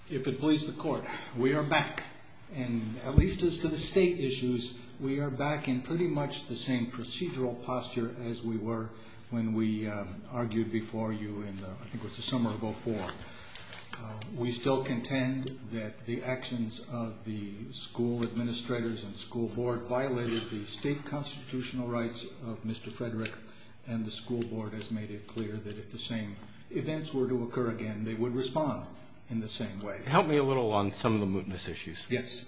If it please the court, we are back. And at least as to the state issues, we are back in pretty much the same procedural posture as we were when we argued before you in, I think it was the summer of '04. We still contend that the actions of the school administrators and school board violated the state constitutional rights of Mr. Frederick, and the school board has made it clear that if the same events were to occur again, they would respond in the same way. Help me a little on some of the mootness issues. Yes.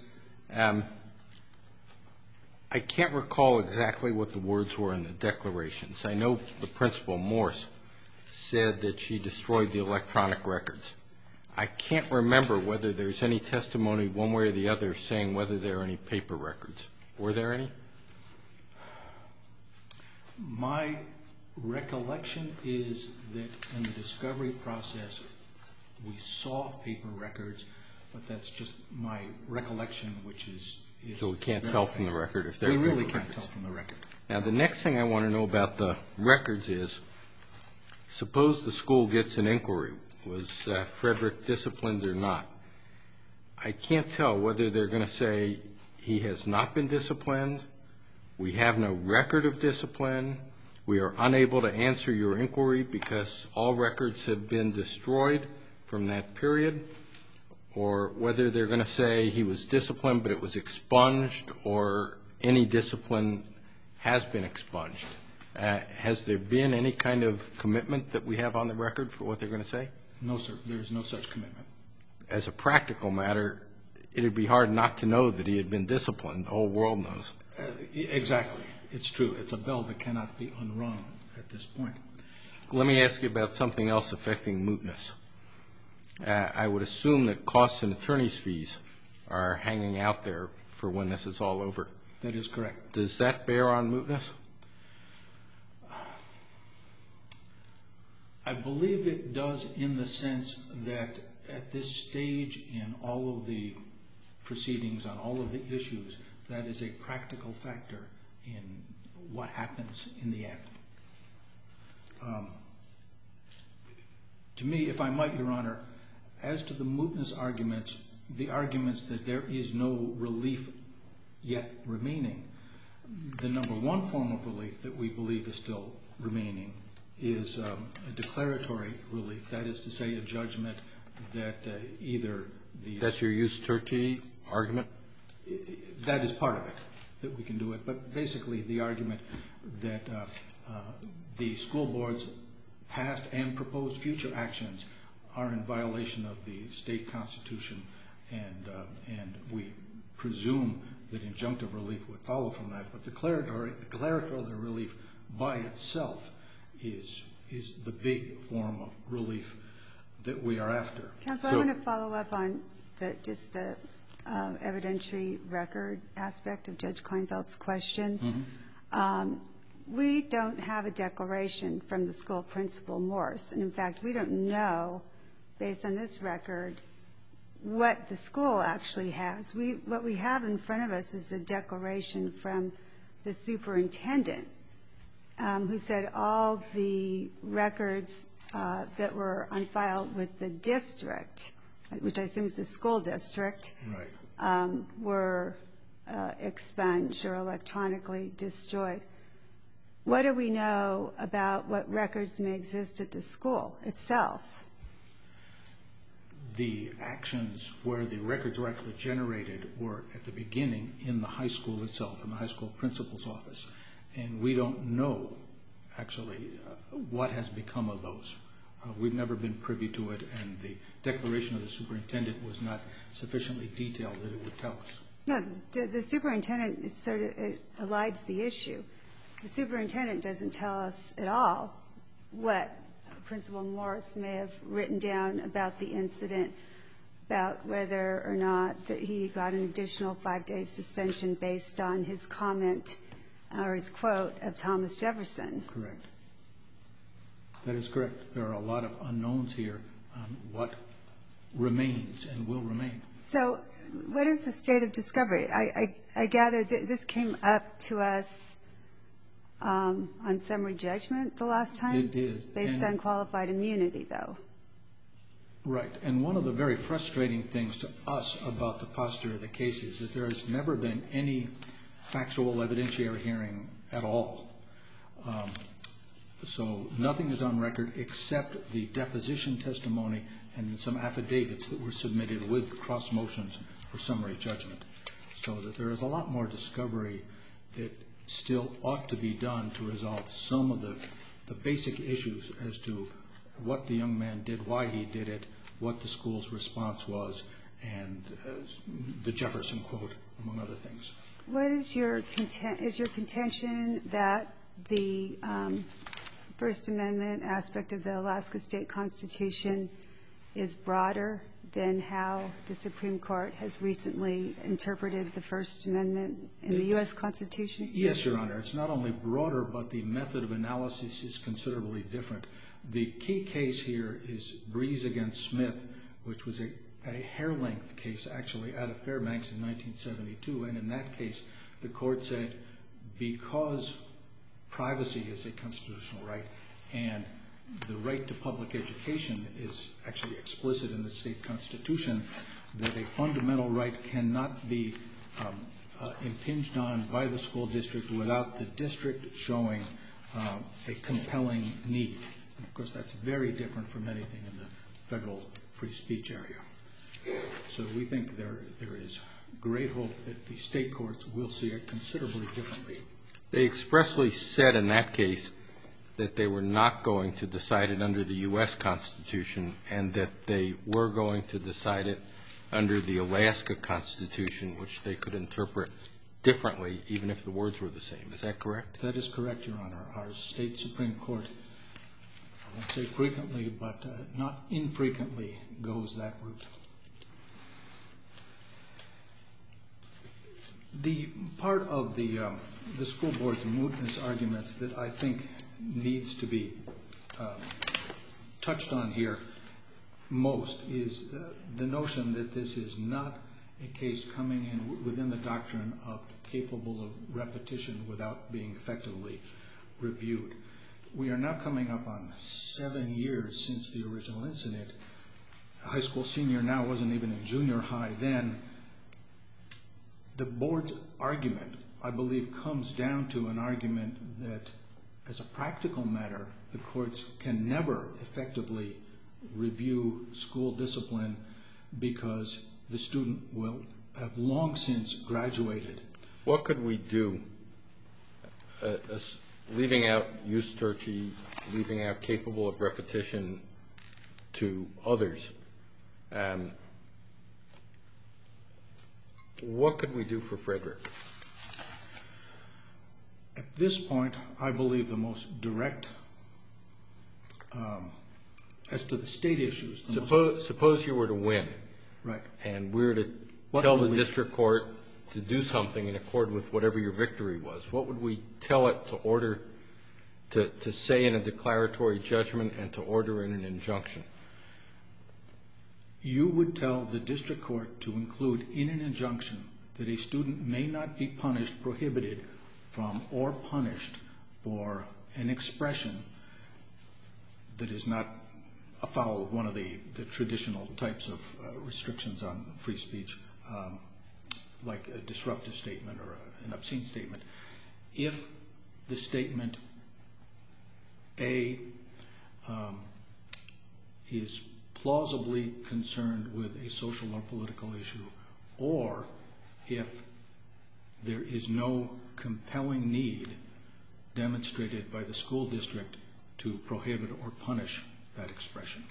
I can't recall exactly what the words were in the declarations. I know the principal, Morse, said that she destroyed the electronic records. I can't remember whether there's any testimony one way or the other saying whether there are any paper records. Were there any? My recollection is that in the discovery process, we saw paper records, but that's just my recollection, which is... So we can't tell from the record if there are paper records. We really can't tell from the record. Now, the next thing I want to know about the records is, suppose the school gets an inquiry. Was Frederick disciplined or not? I can't tell whether they're going to say he has not been disciplined, we have no record of discipline, we are unable to answer your inquiry because all records have been destroyed from that period, or whether they're going to say he was disciplined but it was expunged, or any discipline has been expunged. Has there been any kind of commitment that we have on the record for what they're going to say? No, sir. There is no such commitment. As a practical matter, it would be hard not to know that he had been disciplined. The whole world knows. Exactly. It's true. It's a bell that cannot be unrung at this point. Let me ask you about something else affecting mootness. I would assume that costs and attorney's fees are hanging out there for when this is all over. That is correct. Does that bear on mootness? I believe it does, in the sense that at this stage in all of the proceedings on all of the issues, that is a practical factor in what happens in the end. To me, if I might, Your Honor, as to the mootness arguments, the arguments that there is no relief yet remaining, the number one form of relief that we believe is still remaining is a declaratory relief. That is to say, a judgment that either the... That's your jus tertii argument? That is part of it, that we can do it. But basically, the argument that the school board's past and proposed future actions are in violation of the state constitution, and we presume that injunctive relief would follow from that. But declaratory relief by itself is the big form of relief that we are after. Counsel, I want to follow up on just the evidentiary record aspect of Judge Kleinfeld's question. Mm-hmm. We don't have a declaration from the school principal, Morse. And in fact, we don't know, based on this record, what the school actually has. What we have in front of us is a declaration from the superintendent, who said all the records that were on file with the district, which I assume is the school district, right, were expunged or electronically destroyed. What do we know about what records may exist at the school itself? The actions where the records were actually generated were at the beginning in the high school itself, in the high school principal's office. And we don't know, actually, what has become of those. We've never been privy to it, and the declaration of the superintendent was not sufficiently detailed that it would tell us. No, the superintendent it elides the issue. The superintendent doesn't tell us at all what Principal Morse may have written down about the incident, about whether or not that he got an additional 5-day suspension based on his comment or his quote of Thomas Jefferson. Correct. That is correct. There are a lot of unknowns here on what remains and will remain. So what is the state of discovery? I gather that this came up to us on summary judgment the last time? It did. Based on qualified immunity, though. Right. And one of the very frustrating things to us about the posture of the case is that there has never been any factual evidentiary hearing at all. So nothing is on record except the deposition testimony and some affidavits that were submitted with cross motions for summary judgment. So that there is a lot more discovery that still ought to be done to resolve some of the basic issues as to what the young man did, why he did it, what the school's response was, and the Jefferson quote, among other things. What is your contention that the First Amendment aspect of the Alaska State Constitution is broader than how the Supreme Court has recently interpreted the First Amendment in the U.S. Constitution? Yes, Your Honor. It's not only broader, but the method of analysis is considerably different. The key case here is Breeze against Smith, which was a hair-length case, actually, out of Fairbanks in 1972. And in that case, the court said because privacy is a constitutional right and the right to public education is actually explicit in the state constitution, that a fundamental right cannot be impinged on by the school district without the district showing a compelling need. And of course, that's very different from anything in the federal free speech area. So we think there is great hope that the state courts will see it considerably differently. They expressly said in that case that they were not going to decide it under the U.S. Constitution and that they were going to decide it under the Alaska Constitution, which they could interpret differently even if the words were the same. Is that correct? That is correct, Your Honor. Our state Supreme Court, I won't say frequently, but not infrequently goes that route. The part of the school board's mootness arguments that I think needs to be touched on here most is the notion that this is not a case coming in within the doctrine of capable of repetition without being effectively reviewed. We are now coming up on 7 years since the original incident. A high school senior now wasn't even in junior high then. The board's argument, I believe, comes down to an argument that, as a practical matter, the courts can never effectively review school discipline because the student will have long since graduated. What could we do, leaving out Eusturchi, leaving out capable of repetition to others? What could we do for Frederick? At this point, I believe the most direct, as to the state issues. Suppose you were to win. Right. And we were to tell the district court to do something in accord with whatever your victory was. What would we tell it to order, to say in a declaratory judgment and to order in an injunction? You would tell the district court to include in an injunction that a student may not be punished, prohibited from, or punished for an expression that is not afoul of one of the traditional types of restrictions on free speech, like a disruptive statement or an obscene statement. If the statement A is plausibly concerned with a social or political issue, or if there is no compelling need demonstrated by the school district to prohibit or punish that expression.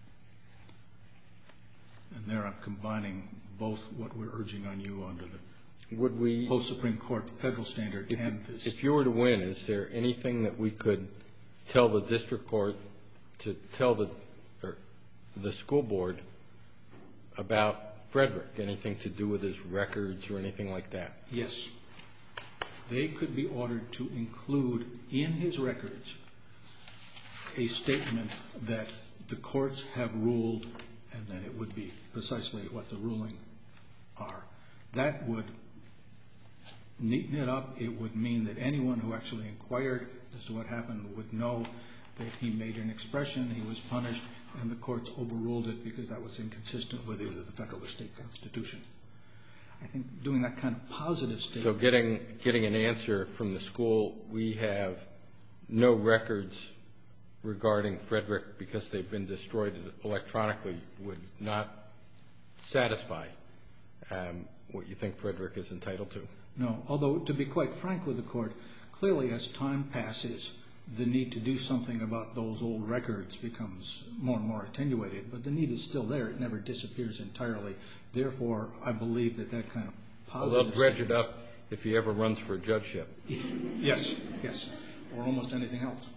And there I'm combining both what we're urging on you under the post-Supreme Court federal standard and this. If you were to win, is there anything that we could tell the district court to tell the school board about Frederick? Anything to do with his records or anything like that? Yes. They could be ordered to include in his records a statement that the courts have ruled, and then it would be precisely what the ruling are. That would neaten it up. It would mean that anyone who actually inquired as to what happened would know that he made an expression, he was punished, and the courts overruled it because that was inconsistent with either the federal or state constitution. I think doing that kind of positive statement. So getting an answer from the school, we have no records regarding Frederick because they've been destroyed electronically, would not satisfy what you think Frederick is entitled to. No, although to be quite frank with the court, clearly as time passes, the need to do something about those old records becomes more and more attenuated, but the need is still there. It never disappears entirely. Therefore, I believe that that kind of positive... Well, they'll dredge it up if he ever runs for a judgeship. Yes, yes, or almost anything else.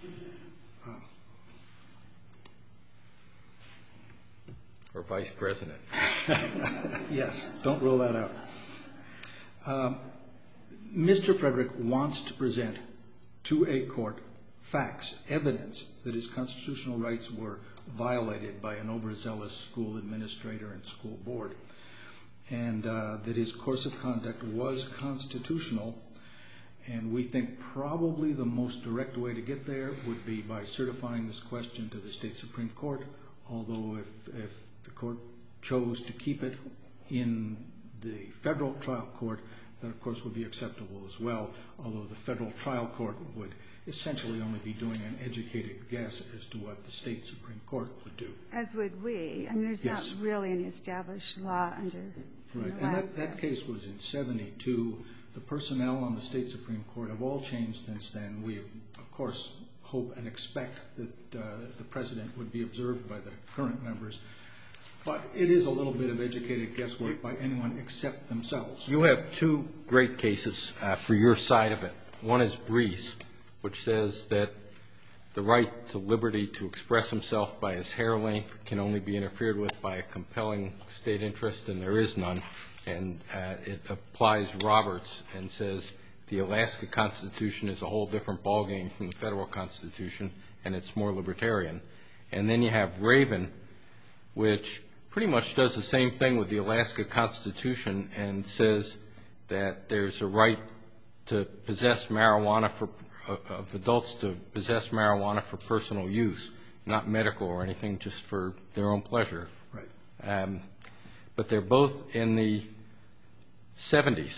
Or vice president. Yes, don't rule that out. Mr. Frederick wants to present to a court facts, evidence that his constitutional rights were violated by an overzealous school administrator and school board, and that his course of conduct was constitutional. And we think probably the most direct way to get there would be by certifying this question to the state Supreme Court, although if the court chose to keep it in the federal trial court, that of course would be acceptable as well, although the federal trial court would essentially only be doing an educated guess as to what the state Supreme Court would do. As would we. I mean, there's not really any established law under Right, and that case was in 72. The personnel on the state Supreme Court have all changed since then. We, of course, hope and expect that the president would be observed by the current members. But it is a little bit of educated guesswork by anyone except themselves. You have two great cases for your side of it. One is Brees, which says that the right to liberty to express himself by his hair length can only be interfered with by a compelling state interest, and there is none. And it applies Roberts and says the Alaska Constitution is a whole different ballgame from the federal Constitution, and it's more libertarian. And then you have Raven, which pretty much does the same thing with the Alaska Constitution and says that there's a right to possess marijuana of adults to possess marijuana for personal use, not medical or anything, just for their own pleasure. Right. But they're both in the 70s.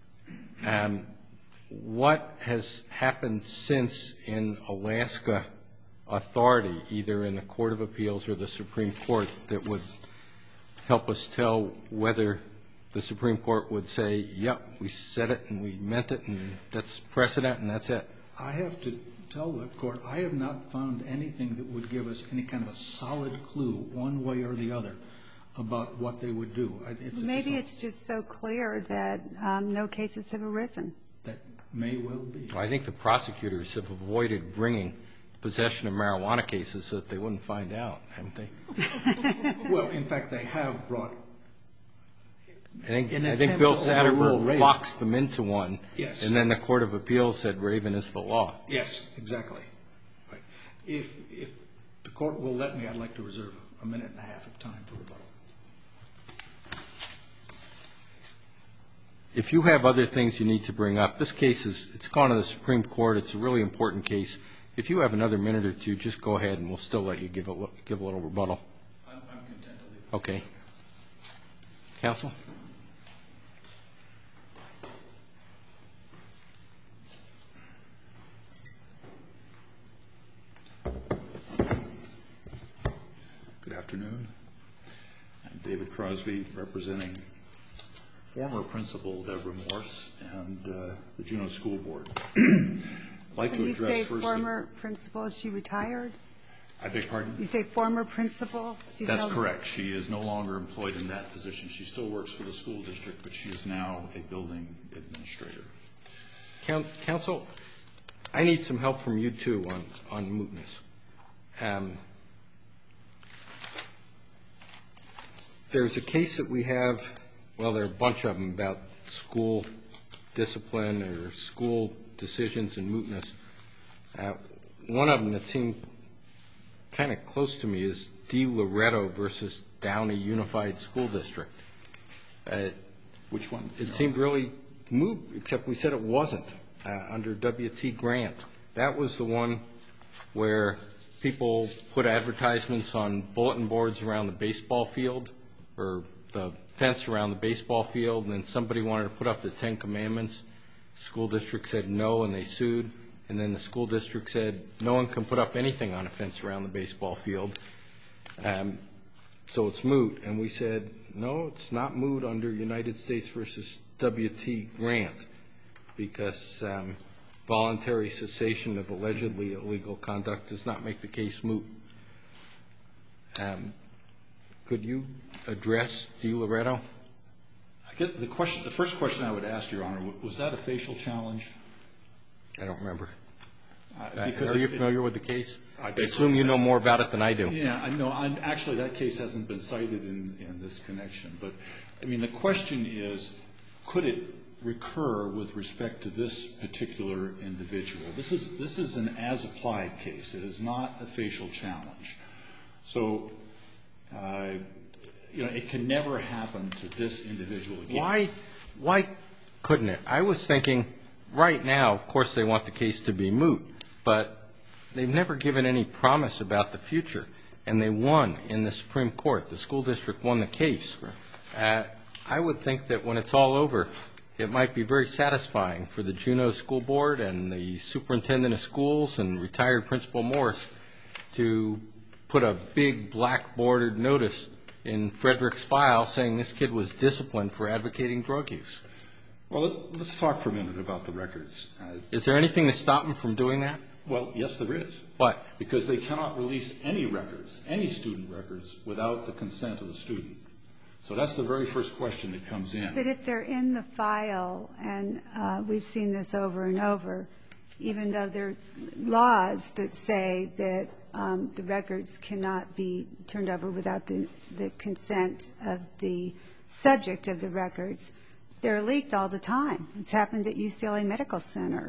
What has happened since in Alaska authority, either in the Court of Appeals or the Supreme Court, that would help us tell whether the Supreme Court would say, yep, we said it and we meant it and that's precedent and that's it? I have to tell the court I have not found anything that would give us any kind of a solid clue one way or the other about what they would do. Maybe it's just so clear that no cases have arisen. That may well be. I think the prosecutors have avoided bringing possession of marijuana cases so that they wouldn't find out, haven't they? Well, in fact, they have brought. I think Bill Satterberg boxed them into one. Yes. And then the Court of Appeals said Raven is the law. Yes, exactly. Right. If the court will let me, I'd like to reserve a minute and a half of time for rebuttal. If you have other things you need to bring up, this case it's gone to the Supreme Court. It's a really important case. If you have another minute or two, just go ahead and we'll still let you give a little rebuttal. I'm content to leave. Okay. Counsel? Good afternoon. I'm David Crosby, representing former Principal Deborah Morse and the Juneau School Board. I'd like to address When you say first former principal, is she retired? I beg pardon? You say former principal? That's correct. She is no longer employed in that position. She still works for the school district, but she is now a building administrator. Counsel, I need some help from you, too, on mootness. There's a case that we have, well, there are a bunch of them about school discipline or school decisions and mootness. One of them that seemed kind of close to me is D. Loretto versus Downey Unified School District. Which one? It seemed really moot, except we said it wasn't under W.T. Grant. That was the one where people put advertisements on bulletin boards around the baseball field or the fence around the baseball field, and then somebody wanted to put up the Ten Commandments. School district said no, and they sued. And then the school district said no one can put up anything on a fence around the baseball field, so it's moot. And we said, no, it's not moot under United States versus W.T. Grant, because voluntary cessation of allegedly illegal conduct does not make the case moot. Could you address DiLoretto? I get the question. The first question I would ask, Your Honor, was that a facial challenge? I don't remember. Are Because you familiar with the case? I assume you know more about it than I do. Yeah, I know. Actually, that case hasn't been cited in this connection. But, I mean, the question is, could it recur with respect to this particular individual? This is an as-applied case. It is not a facial challenge. So, it can never happen to this individual again. Why couldn't it? I was thinking, right now, of course, they want the case to be moot, but they've never given any promise about the future, and they won in the Supreme Court. The school district won the case. I would think that when it's all over, it might be very satisfying for the Juneau School Board and the superintendent of schools and retired Principal Morse to put a big black-bordered notice in Frederick's file saying this kid was disciplined for advocating drug use. Well, let's talk for a minute about the records. Is there anything to stop them from doing that? Well, yes, there is. What? Because they cannot release any records, any student records, without the consent of the student. So that's the very first question that comes in. But if they're in the file, and we've seen this over and over, even though there's laws that say that the records cannot be turned over without the consent of the subject of the records, they're leaked all the time. It's happened at UCLA Medical Center.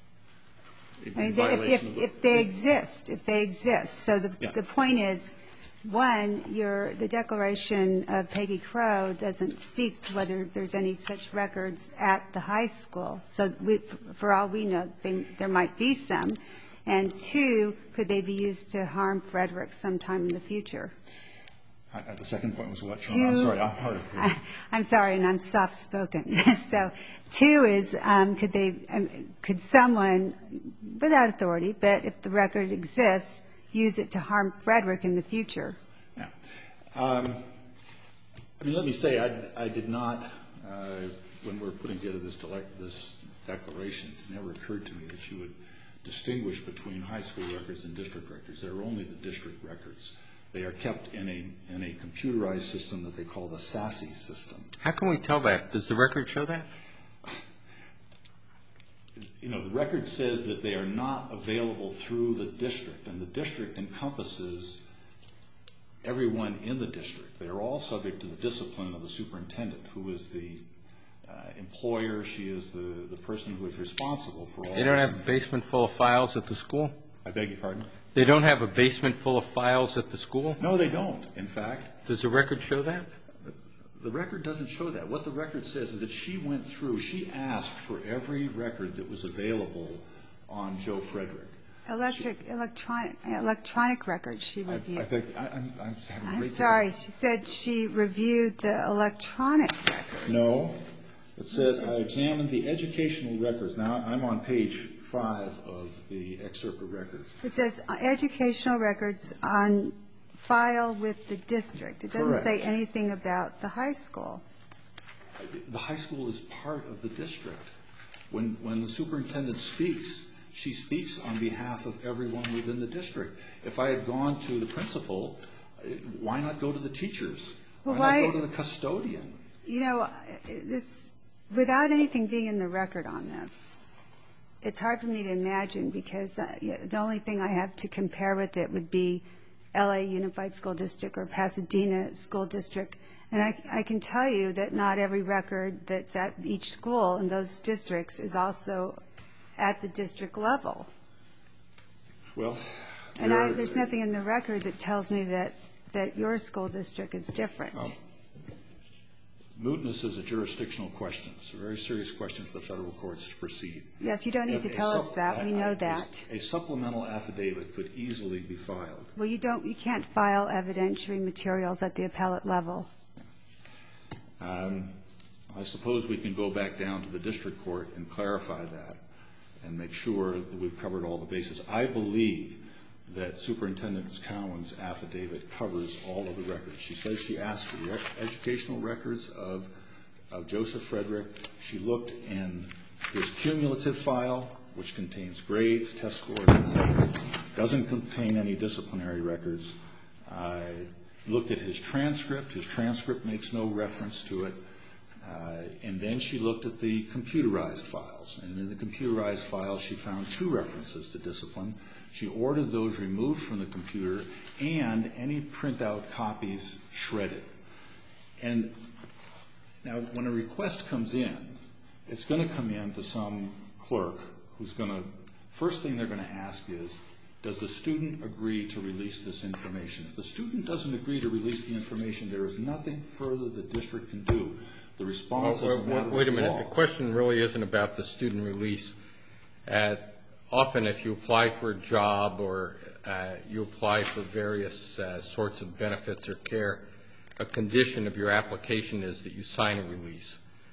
I mean, if they exist. So the point is, one, the declaration of Peggy Crow doesn't speak to whether there's any such records at the high school. So for all we know, there might be some. And two, could they be used to harm Frederick sometime in the future? The second point was what, Sean? I'm sorry, I'm part of it. I'm sorry, and I'm soft-spoken. So two is, could someone, without authority, but if the record exists, use it to harm Frederick in the future? Yeah. I mean, let me say, I did not, when we were putting together this declaration, it never occurred to me that you would distinguish between high school records and district records. They're only the district records. They are kept in a computerized system that they call the SASE system. How can we tell that? Does the record show that? You know, the record says that they are not available through the district, and the district encompasses everyone in the district. They are all subject to the discipline of the superintendent, who is the employer. She is the person who is responsible for all. They don't have a basement full of files at the school? I beg your pardon? They don't have a basement full of files at the school? No, they don't, in fact. Does the record show that? The record doesn't show that. What the record says is that she went through, she asked for every record that was available on Joe Frederick. Electronic records she reviewed. I'm sorry. She said she reviewed the electronic records. No. It says, I examined the educational records. Now, I'm on page 5 of the excerpt of records. It says educational records on file with the district. It doesn't say anything about the high school. The high school is part of the district. When the superintendent speaks, she speaks on behalf of everyone within the district. If I had gone to the principal, why not go to the teachers? Why not go to the custodian? You know, without anything being in the record on this, it's hard for me to imagine, because the only thing I have to compare with it would be L.A. Unified School District or Pasadena School District. And I can tell you that not every record that's at each school in those districts is also at the district level. Well, and there's nothing in the record that tells me that your school district is different. Mootness is a jurisdictional question. It's a very serious question for the federal courts to proceed. Yes, you don't need to tell us that. We know that. A supplemental affidavit could easily be filed. Well, you can't file evidentiary materials at the appellate level. I suppose we can go back down to the district court and clarify that and make sure that we've covered all the bases. I believe that Superintendent Cowan's affidavit covers all of the records. She says she asked for the educational records of Joseph Frederick. She looked in his cumulative file, which contains grades, test scores, etc. Doesn't contain any disciplinary records. Looked at his transcript. His transcript makes no reference to it. And then she looked at the computerized files. And in the computerized files, she found 2 references to discipline. She ordered those removed from the computer and any printout copies shredded. And now when a request comes in, it's going to come in to some clerk who's going to, first thing they're going to ask is, does the student agree to release this information? If the student doesn't agree to release the information, there is nothing further the district can do. The response is a matter of law. Wait a minute. The question really isn't about the student release. Often if you apply for a job or you apply for various sorts of benefits or care, a condition of your application is that you sign a release.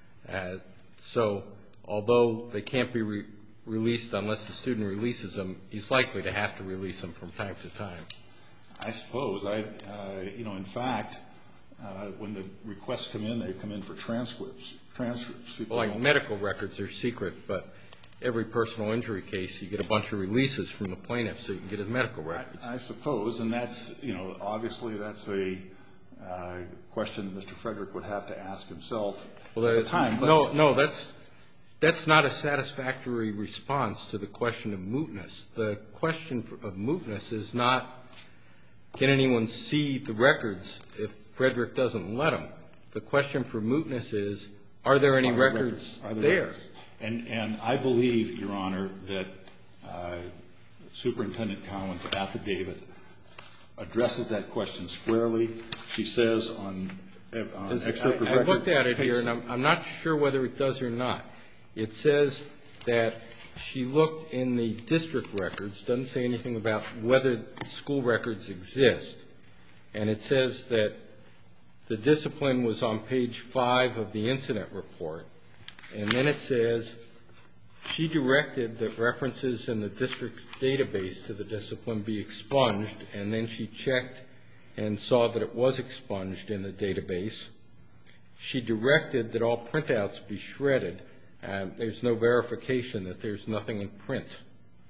So although they can't be released unless the student releases them, he's likely to have to release them from time to time. I suppose. In fact, when the requests come in, they come in for transcripts. Well, like medical records are secret, but every personal injury case, you get a bunch of releases from the plaintiff so you can get his medical records. I suppose, and that's, obviously that's a question that Mr. Frederick would have to ask himself at the time. No, that's not a satisfactory response to the question of mootness. The question of mootness is not, can anyone see the records if Frederick doesn't let them? The question for mootness is, are there any records there? And I believe, Your Honor, that Superintendent Cowan's affidavit addresses that question squarely. She says on excerpt of record. I looked at it here, and I'm not sure whether it does or not. It says that she looked in the district records, doesn't say anything about whether school records exist, and it says that the discipline was on page 5 of the incident report, and then it says she directed that references in the district's database to the discipline be expunged, and then she checked and saw that it was expunged in the database. She directed that all printouts be shredded. There's no verification that there's nothing in print.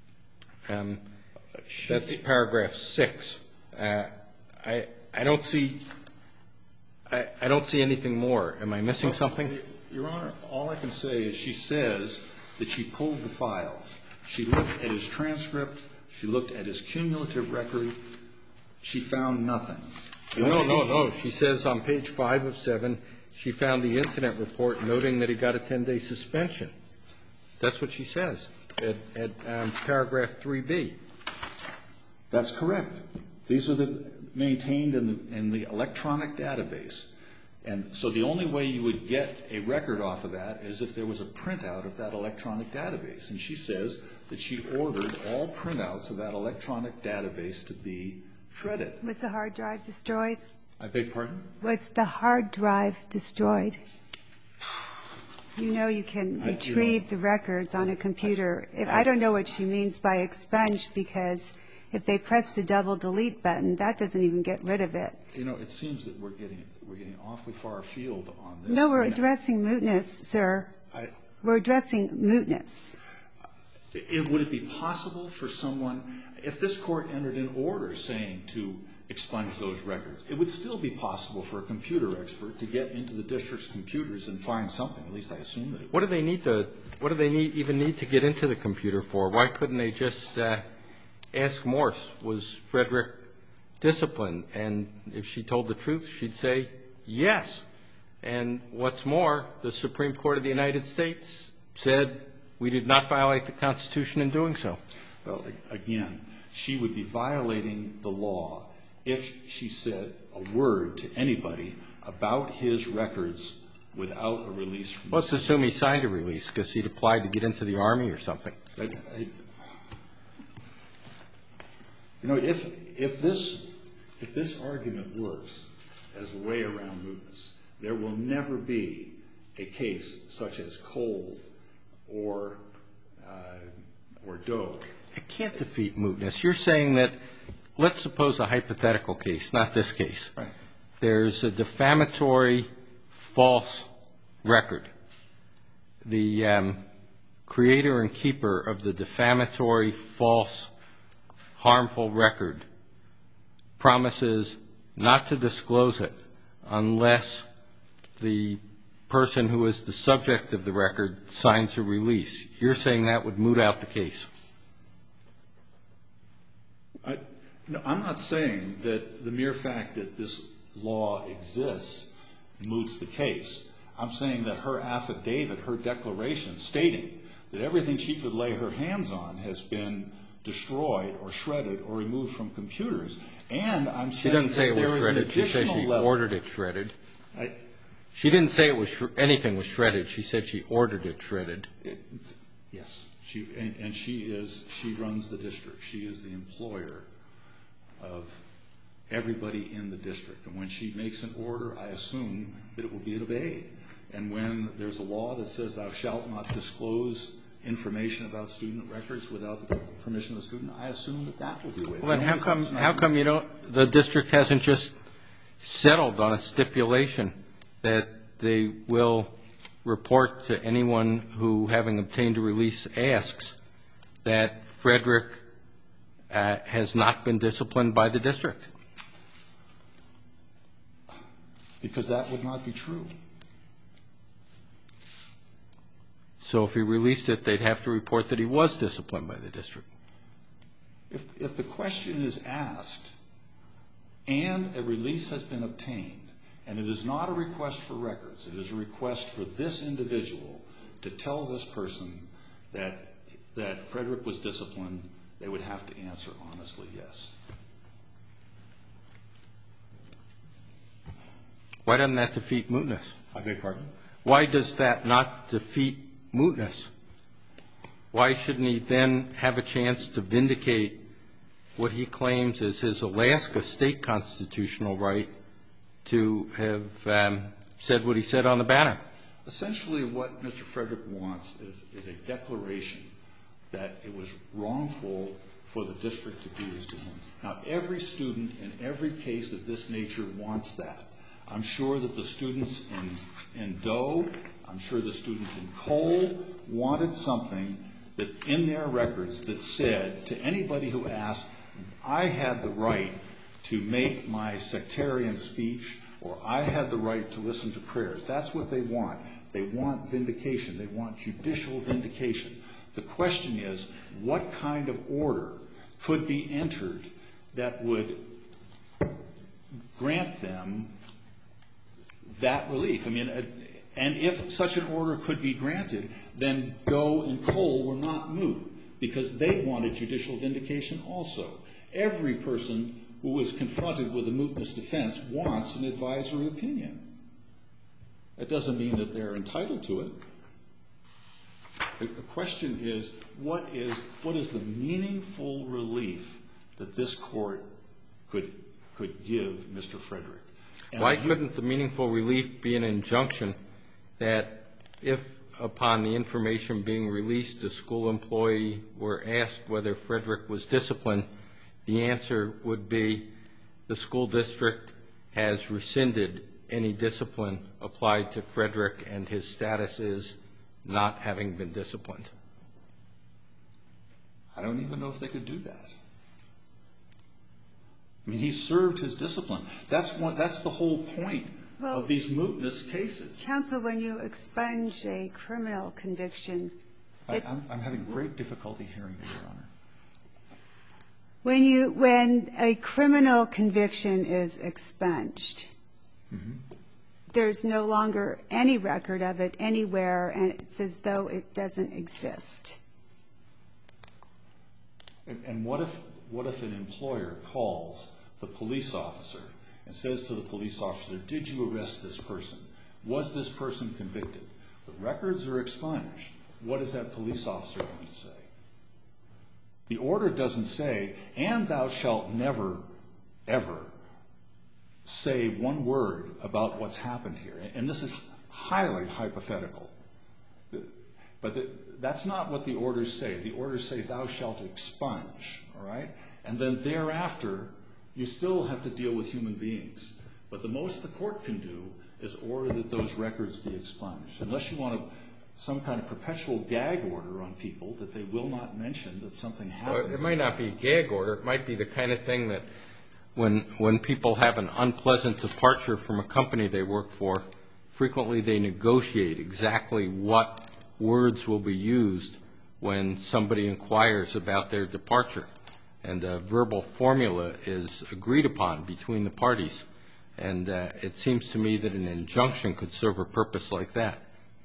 That's paragraph 6. I don't see anything more. Am I missing something? Your Honor, all I can say is she says that she pulled the files. She looked at his transcript. She looked at his cumulative record. She found nothing. No. She says on page 5 of 7, she found the incident report noting that he got a 10-day suspension. That's what she says at paragraph 3B. That's correct. These are maintained in the electronic database. And so the only way you would get a record off of that is if there was a printout of that electronic database. And she says that she ordered all printouts of that electronic database to be shredded. Was the hard drive destroyed? I beg pardon? Was the hard drive destroyed? You know you can retrieve the records on a computer. I don't know what she means by expunged, because if they press the double delete button, that doesn't even get rid of it. It seems that we're getting awfully far afield on this. No, we're addressing mootness, sir. We're addressing mootness. Would it be possible for someone, if this court entered an order saying to expunge those records, it would still be possible for a computer expert to get into the district's computers and find something. At least I assume that it would. What do they even need to get into the computer for? Why couldn't they just ask Morse, was Frederick disciplined? And if she told the truth, she'd say yes. And what's more, the Supreme Court of the United States said we did not violate the Constitution in doing so. Well, again, she would be violating the law if she said a word to anybody about his records without a release from Let's assume he signed a release because he'd applied to get into the Army or something. If this argument works as a way around mootness, there will never be a case such as Cole or Doe. It can't defeat mootness. You're saying that, let's suppose a hypothetical case, not this case. Right. There's a defamatory false record. The creator and keeper of the defamatory false harmful record promises not to disclose it unless the person who is the subject of the record signs a release. You're saying that would moot out the case. I'm not saying that the mere fact that this law exists moots the case. I'm saying that her affidavit, her declaration stating that everything she could lay her hands on has been destroyed or shredded or removed from computers. And I'm saying She doesn't say it was shredded. She said she ordered it shredded. She didn't say anything was shredded. She said she ordered it shredded. Yes. She runs the district. She is the employer of everybody in the district. And when she makes an order, I assume that it will be obeyed. And when there's a law that says thou shalt not disclose information about student records without the permission of the student, I assume that that will be obeyed. Well, then how come the district hasn't just settled on a stipulation that they will report to anyone who, having obtained a release, asks that Frederick has not been disciplined by the district? Because that would not be true. So if he released it, they'd have to report that he was disciplined by the district. If the question is asked and a release has been obtained, and it is not a request for records, it is a request for this individual to tell this person that Frederick was disciplined, they would have to answer honestly yes. Why doesn't that defeat mootness? I beg your pardon? Why does that not defeat mootness? Why shouldn't he then have a chance to vindicate what he claims is his Alaska state constitutional right to have said what he said on the banner? Essentially what Mr. Frederick wants is a declaration that it was wrongful for the district to do this to him. Now, every student in every case of this nature wants that. I'm sure that the students in Doe, I'm sure the students in Cole wanted something that in their records that said to anybody who asked, I had the right to make my sectarian speech, or I had the right to listen to prayers. That's what they want. They want vindication. They want judicial vindication. The question is, what kind of order could be entered that would grant them that relief? I mean, and if such an order could be granted, then Doe and Cole were not moot because they wanted judicial vindication also. Every person who is confronted with a mootness defense wants an advisory opinion. That doesn't mean that they're entitled to it. The question is, what is the meaningful relief that this court could give Mr. Frederick? And why couldn't the meaningful relief be an injunction that if upon the information being released, a school employee were asked whether Frederick was disciplined, the answer would be the school district has rescinded any discipline applied to Frederick and his status is not having been disciplined? I don't even know if they could do that. I mean, he served his discipline. That's the whole point of these mootness cases. Counsel, when you expunge a criminal conviction, I'm having great difficulty hearing you, Your Honor. When a criminal conviction is expunged, there's no longer any record of it anywhere, and it's as though it doesn't exist. And what if an employer calls the police officer and says to the police officer, did you arrest this person? Was this person convicted? The records are expunged. What is that police officer going to say? The order doesn't say, and thou shalt never, ever say one word about what's happened here. And this is highly hypothetical. But that's not what the orders say. The orders say thou shalt expunge, all right? And then thereafter, you still have to deal with human beings. But the most the court can do is order that those records be expunged. Unless you want some kind of perpetual gag order on people that they will not mention that something happened. Well, it might not be a gag order. It might be the kind of thing that when people have an unpleasant departure from a company they work for, frequently they negotiate exactly what words will be used when somebody inquires about their departure. And a verbal formula is agreed upon between the parties. And it seems to me that an injunction could serve a purpose like that.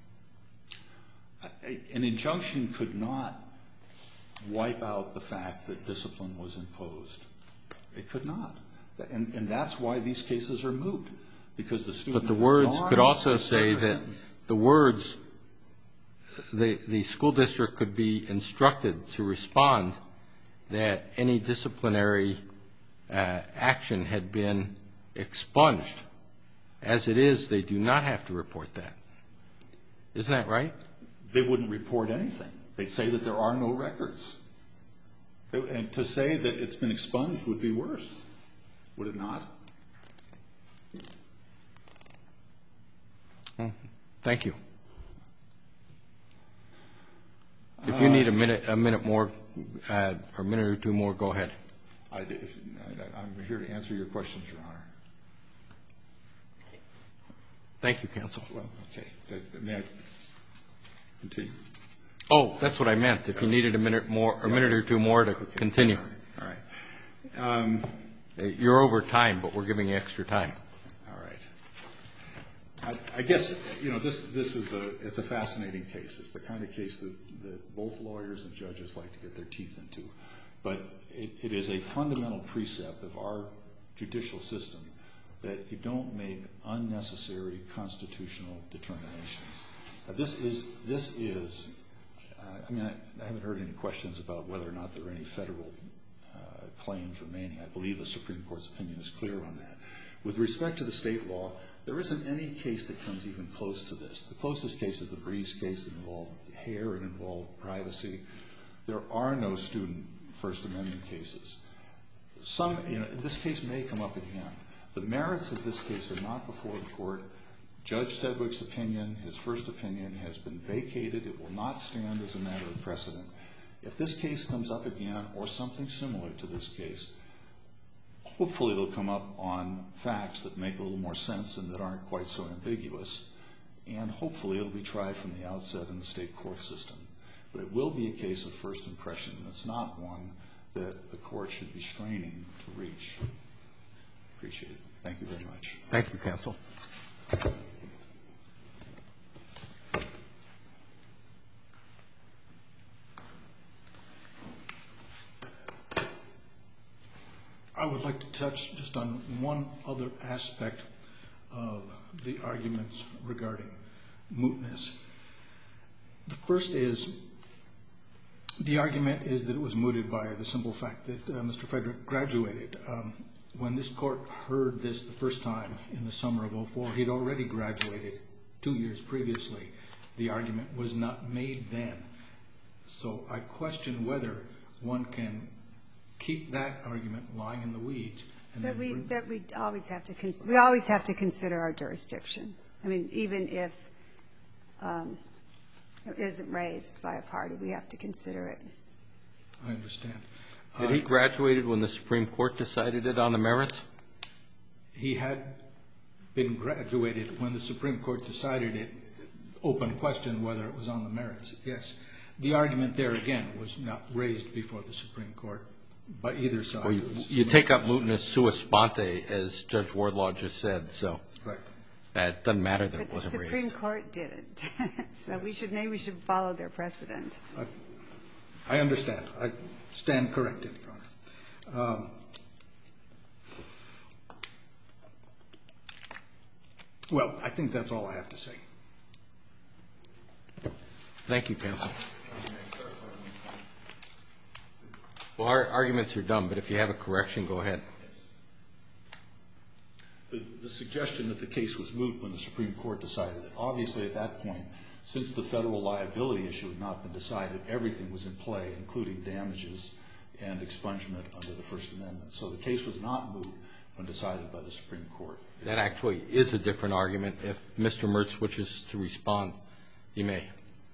An injunction could not wipe out the fact that discipline was imposed. It could not. And that's why these cases are moot. Because the student. But the words could also say that the words, the school district could be instructed to respond that any disciplinary action had been expunged. As it is, they do not have to report that. Isn't that right? They wouldn't report anything. They'd say that there are no records. And to say that it's been expunged would be worse, would it not? Thank you. If you need a minute more, or a minute or two more, go ahead. I'm here to answer your questions, Your Honor. Thank you, counsel. Well, okay. May I continue? Oh, that's what I meant. If you needed a minute more, or a minute or two more to continue. All right. You're over time, but we're giving you extra time. All right. I guess, this is it's a fascinating case. It's the kind of case that both lawyers and judges like to get their teeth into. But it is a fundamental precept of our judicial system that you don't make unnecessary constitutional determinations. This is. I haven't heard any questions about whether or not there are any federal claims remaining. I believe the Supreme Court's opinion is clear on that. With respect to the state law, there isn't any case that comes even close to this. The closest case is the Breeze case that involved hair and involved privacy. There are no student First Amendment cases. This case may come up again. The merits of this case are not before the court. Judge Sedgwick's opinion, his first opinion, has been vacated. It will not stand as a matter of precedent. If this case comes up again, or something similar to this case, hopefully it'll come up on facts that make a little more sense and that aren't quite so ambiguous, and hopefully it'll be tried from the outset in the state court system. But it will be a case of first impression, and it's not one that the court should be straining to reach. Appreciate it. Thank you very much. Thank you, counsel. I would like to touch just on one other aspect of the arguments regarding mootness. The first is, the argument is that it was mooted by the simple fact that Mr. Frederick graduated. When this court heard this the first time in the summer of 2004, he'd already graduated 2 years previously. The argument was not made then. So I question whether one can keep that argument lying in the weeds. But we always have to consider our jurisdiction. I mean, even if it isn't raised by a party, we have to consider it. I understand. Had he graduated when the Supreme Court decided it on the merits? He had been graduated when the Supreme Court decided it. Open question whether it was on the merits. Yes. The argument there, again, was not raised before the Supreme Court by either side. Well, you take up mootness sua sponte, as Judge Wardlaw just said, so right. It doesn't matter that it wasn't But the raised. Supreme Court didn't. So maybe we should follow their precedent. I understand. I stand corrected, Your Honor. Well, I think that's all I have to say. Thank you, counsel. Well, our arguments are done, but if you have a correction, go ahead. The suggestion that the case was moot when the Supreme Court decided it, obviously at that point, since the federal liability issue had not been decided, everything was in play, including damages and expungement under the First Amendment. So the case was not moot when decided by the Supreme Court. That actually is a different argument. If Mr. Mertz wishes to respond, he may.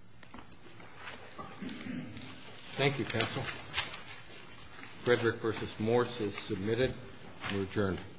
Thank you, counsel. Frederick v. Morse is submitted. We're adjourned.